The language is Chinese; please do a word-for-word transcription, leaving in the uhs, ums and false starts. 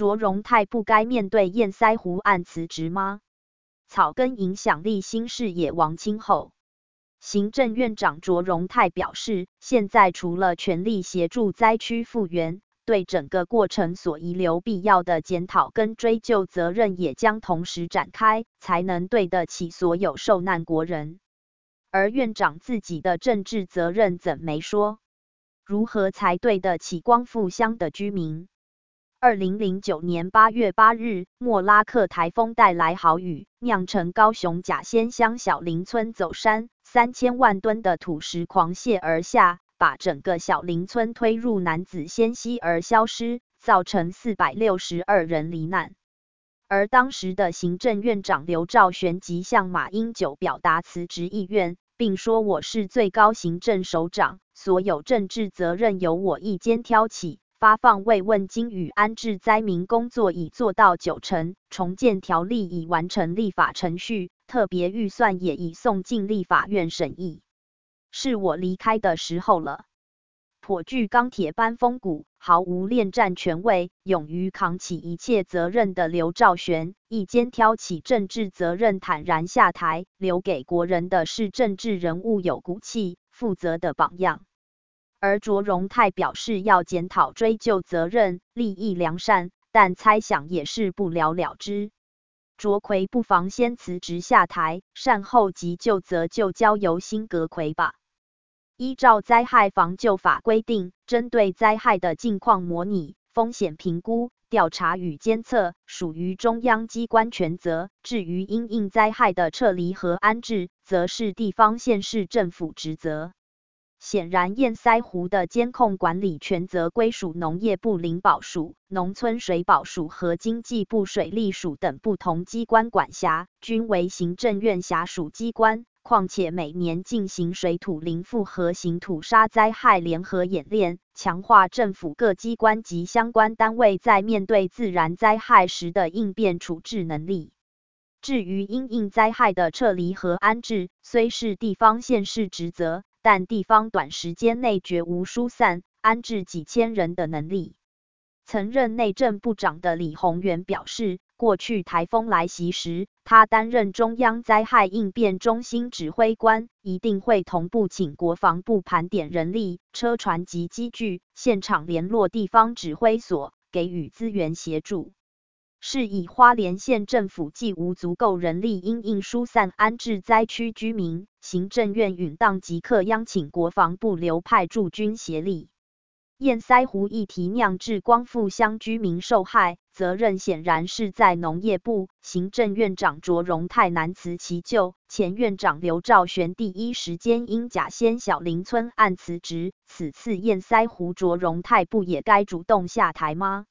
卓荣泰不该面对堰塞湖案辞职吗？草根影响力新视野王清后，行政院长卓荣泰表示，现在除了全力协助灾区复原，对整个过程所遗留必要的检讨跟追究责任也将同时展开，才能对得起所有受难国人。而院长自己的政治责任怎没说？如何才对得起光复乡的居民？二零零九年八月八日，莫拉克台风带来豪雨，酿成高雄甲仙乡小林村走山，三千万吨的土石狂泻而下，把整个小林村推入男子仙溪而消失，造成四百六十二人罹难。而当时的行政院长刘兆玄即向马英九表达辞职意愿，并说我是最高行政首长，所有政治责任由我一肩挑起。发放慰问金与安置灾民工作已做到九成，重建条例已完成立法程序，特别预算也已送进立法院审议。是我离开的时候了。颇具钢铁般风骨，毫无恋战权位，勇于扛起一切责任的刘兆玄，一肩挑起政治责任，坦然下台，留给国人的是政治人物有骨气、负责的榜样。而卓荣泰表示要检讨追究责任，利益良善，但猜想也是不了了之。卓奎不妨先辞职下台，善后急救则就交由辛格奎吧。依照灾害防救法规定，针对灾害的境况模拟、风险评估、调查与监测，属于中央机关权责，至于因应灾害的撤离和安置，则是地方县市政府职责。显然，堰塞湖的监控管理权责归属农业部林保署、农村水保署和经济部水利署等不同机关管辖，均为行政院辖属机关。况且每年进行水土林复合型土砂灾害联合演练，强化政府各机关及相关单位在面对自然灾害时的应变处置能力。至于因应灾害的撤离和安置，虽是地方县市职责，但地方短时间内绝无疏散、安置几千人的能力。曾任内政部长的李鸿源表示，过去台风来袭时，他担任中央灾害应变中心指挥官，一定会同步请国防部盘点人力、车船及机具，现场联络地方指挥所，给予资源协助。是以花莲县政府既无足够人力因应疏散安置灾区居民，行政院允当即刻央请国防部流派驻军协力。堰塞湖议题酿致光复乡居民受害，责任显然是在农业部，行政院长卓荣泰难辞其咎，前院长刘兆玄第一时间因甲仙小林村案辞职，此次堰塞湖卓荣泰不也该主动下台吗？